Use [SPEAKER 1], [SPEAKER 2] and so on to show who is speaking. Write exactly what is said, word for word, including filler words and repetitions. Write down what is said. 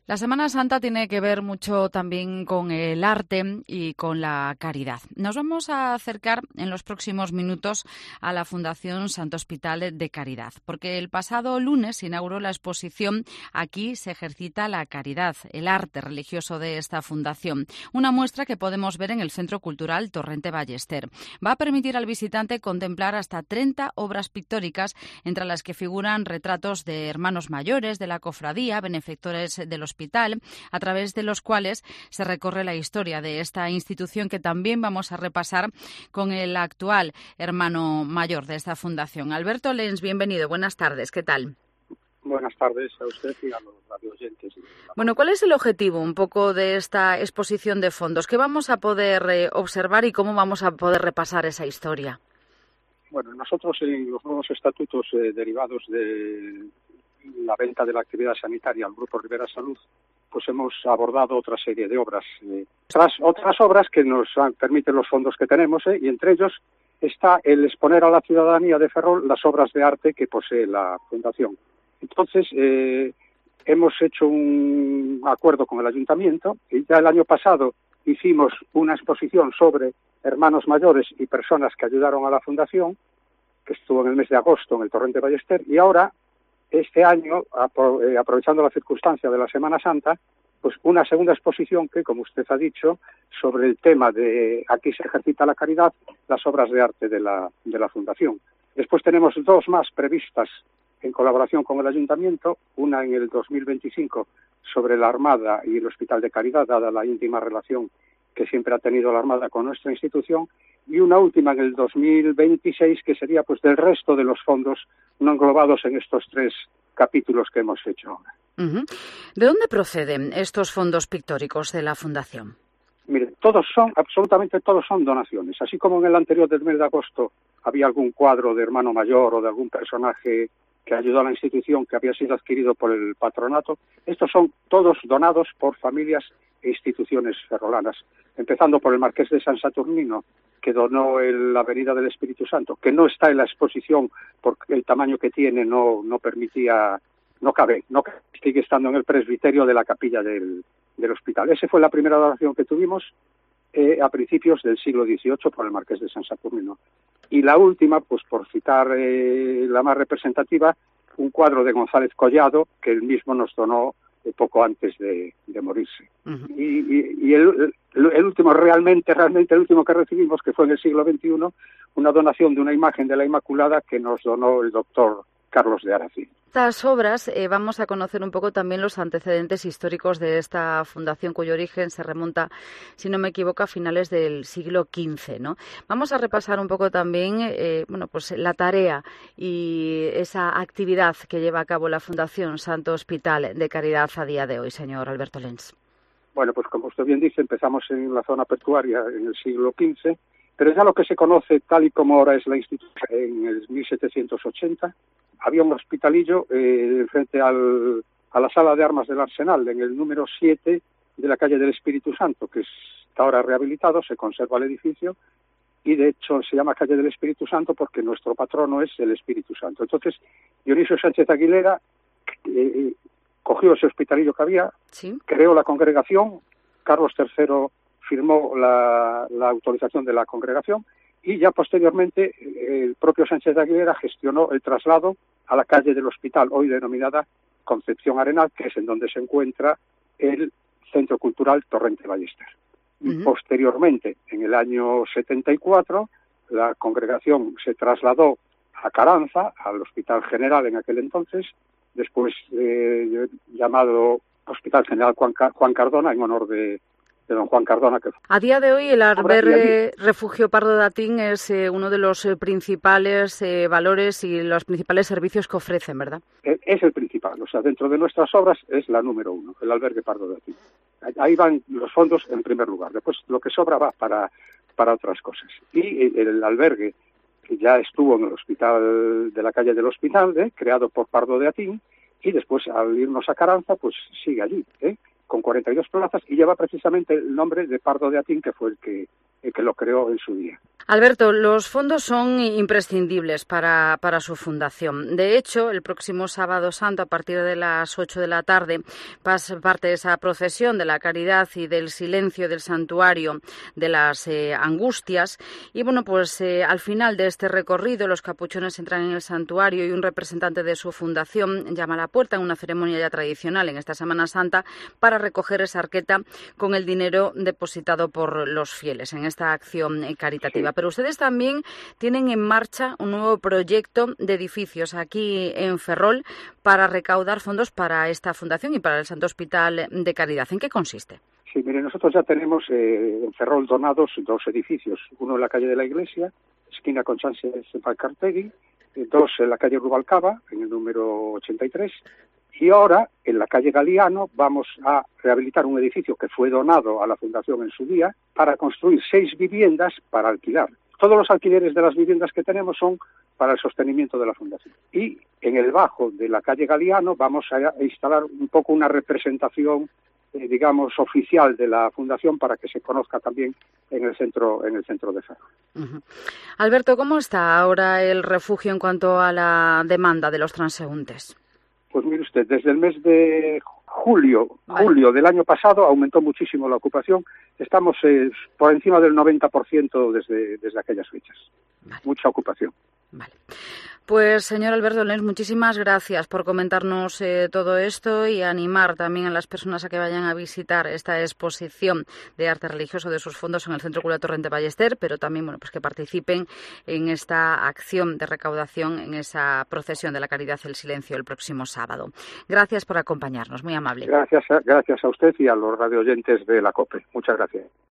[SPEAKER 1] La Semana Santa tiene que ver mucho también con el arte y con la caridad. Nos vamos a acercar en los próximos minutos a la Fundación Santo Hospital de Caridad, porque el pasado lunes se inauguró la exposición Aquí se ejercita la caridad, el arte religioso de esta fundación, una muestra que podemos ver en el Centro Cultural Torrente Ballester. Va a permitir al visitante contemplar hasta treinta obras pictóricas, entre las que figuran retratos de hermanos mayores de la cofradía, benefactores del hospital, a través de los cuales se recorre la historia de esta institución, que también vamos a repasar con el actual hermano mayor de esta fundación. Alberto Lens, bienvenido, buenas tardes, ¿qué tal?
[SPEAKER 2] Buenas tardes a usted y a los radioyentes.
[SPEAKER 1] Bueno, ¿cuál es el objetivo un poco de esta exposición de fondos? ¿Qué vamos a poder eh, observar y cómo vamos a poder repasar esa historia?
[SPEAKER 2] Bueno, nosotros en los nuevos estatutos eh, derivados de la venta de la actividad sanitaria al Grupo Rivera Salud, pues hemos abordado otra serie de obras, eh, otras, otras obras que nos han, permiten los fondos que tenemos, eh, y entre ellos está el exponer a la ciudadanía de Ferrol las obras de arte que posee la Fundación. Entonces, eh, hemos hecho un acuerdo con el Ayuntamiento y ya el año pasado hicimos una exposición sobre hermanos mayores y personas que ayudaron a la Fundación, que estuvo en el mes de agosto en el Torrente Ballester, y ahora este año, aprovechando la circunstancia de la Semana Santa, pues una segunda exposición que, como usted ha dicho, sobre el tema de Aquí se ejercita la caridad, las obras de arte de la, de la Fundación. Después tenemos dos más previstas en colaboración con el Ayuntamiento, una en el dos mil veinticinco sobre la Armada y el Hospital de Caridad, dada la íntima relación que siempre ha tenido la Armada con nuestra institución, y una última en el dos mil veintiséis, que sería pues del resto de los fondos no englobados en estos tres capítulos que hemos hecho ahora.
[SPEAKER 1] Uh-huh. ¿De dónde proceden estos fondos pictóricos de la Fundación?
[SPEAKER 2] Mire, todos son, absolutamente todos son donaciones. Así como en el anterior del mes de agosto había algún cuadro de hermano mayor o de algún personaje que ayudó a la institución que había sido adquirido por el patronato, estos son todos donados por familias e instituciones ferrolanas, empezando por el Marqués de San Saturnino, que donó el, la Avenida del Espíritu Santo, que no está en la exposición porque el tamaño que tiene no, no permitía, no cabe, no sigue estando en el presbiterio de la capilla del, del hospital. Esa fue la primera donación que tuvimos eh, a principios del siglo dieciocho por el Marqués de San Saturnino. Y la última, pues por citar eh, la más representativa, un cuadro de González Collado, que él mismo nos donó eh, poco antes de, de morirse. Uh-huh. Y, y, y el, el, el último, realmente, realmente el último que recibimos, que fue en el siglo veintiuno, una donación de una imagen de la Inmaculada que nos donó el doctor Carlos de Aracín.
[SPEAKER 1] Estas obras eh, vamos a conocer un poco también los antecedentes históricos de esta fundación, cuyo origen se remonta, si no me equivoco, a finales del siglo quince, ¿no? Vamos a repasar un poco también eh, bueno, pues la tarea y esa actividad que lleva a cabo la Fundación Santo Hospital de Caridad a día de hoy, señor Alberto Lens.
[SPEAKER 2] Bueno, pues como usted bien dice, empezamos en la zona portuaria en el siglo quince, pero ya lo que se conoce tal y como ahora es la institución en el mil setecientos ochenta, había un hospitalillo eh, frente al, a la sala de armas del Arsenal, en el número siete de la calle del Espíritu Santo, que está ahora rehabilitado, se conserva el edificio, y de hecho se llama calle del Espíritu Santo porque nuestro patrono es el Espíritu Santo. Entonces, Dionisio Sánchez Aguilera eh, cogió ese hospitalillo que había, ¿sí?, creó la congregación, Carlos tercero firmó la, la autorización de la congregación, y ya posteriormente el propio Sánchez de Aguilera gestionó el traslado a la calle del Hospital, hoy denominada Concepción Arenal, que es en donde se encuentra el Centro Cultural Torrente Ballester. Uh-huh. Y posteriormente, en el año setenta y cuatro, la congregación se trasladó a Caranza, al Hospital General en aquel entonces, después eh, llamado Hospital General Juan, Juan Cardona, en honor de de don Juan Cardona. Que...
[SPEAKER 1] A día de hoy el albergue Refugio Pardo de Atín es eh, uno de los eh, principales eh, valores y los principales servicios que ofrecen, ¿verdad?
[SPEAKER 2] Es el principal, o sea, dentro de nuestras obras es la número uno, el albergue Pardo de Atín. Ahí van los fondos en primer lugar, después lo que sobra va para, para otras cosas. Y el albergue, que ya estuvo en el hospital de la calle del Hospital, ¿eh?, creado por Pardo de Atín, y después al irnos a Caranza, pues sigue allí, ¿eh?, con cuarenta y dos plazas, y lleva precisamente el nombre de Pardo de Atín, que fue el que eh, que lo creó en su día.
[SPEAKER 1] Alberto, los fondos son imprescindibles para, para su fundación. De hecho, el próximo sábado santo, a partir de las ocho de la tarde, pasa parte de esa procesión de la caridad y del silencio del santuario de las eh, Angustias. Y bueno, pues eh, al final de este recorrido, los capuchones entran en el santuario y un representante de su fundación llama a la puerta en una ceremonia ya tradicional en esta Semana Santa para recoger esa arqueta con el dinero depositado por los fieles en esta acción eh, caritativa. Pero ustedes también tienen en marcha un nuevo proyecto de edificios aquí en Ferrol para recaudar fondos para esta fundación y para el Santo Hospital de Caridad. ¿En qué consiste?
[SPEAKER 2] Sí, mire, nosotros ya tenemos eh, en Ferrol donados dos edificios, uno en la calle de la Iglesia, esquina con Sánchez Valcartegui, dos en la calle Rubalcaba, en el número ochenta y tres, y ahora en la calle Galiano vamos a rehabilitar un edificio que fue donado a la Fundación en su día para construir seis viviendas para alquilar. Todos los alquileres de las viviendas que tenemos son para el sostenimiento de la Fundación. Y en el bajo de la calle Galiano vamos a instalar un poco una representación, eh, digamos, oficial de la Fundación para que se conozca también en el centro, en el centro de Ferrol.
[SPEAKER 1] Uh-huh. Alberto, ¿cómo está ahora el refugio en cuanto a la demanda de los transeúntes?
[SPEAKER 2] Pues mire usted, desde el mes de julio, julio del año pasado aumentó muchísimo la ocupación. Estamos eh, por encima del noventa por ciento desde, desde aquellas fechas. Vale. Mucha ocupación.
[SPEAKER 1] Vale. Pues, señor Alberto Lens, muchísimas gracias por comentarnos eh, todo esto y animar también a las personas a que vayan a visitar esta exposición de arte religioso de sus fondos en el Centro Cultural Torrente Ballester, pero también, bueno, pues que participen en esta acción de recaudación, en esa procesión de la Caridad del Silencio el próximo sábado. Gracias por acompañarnos, muy amable.
[SPEAKER 2] Gracias a, gracias a usted y a los radioyentes de la COPE. Muchas gracias.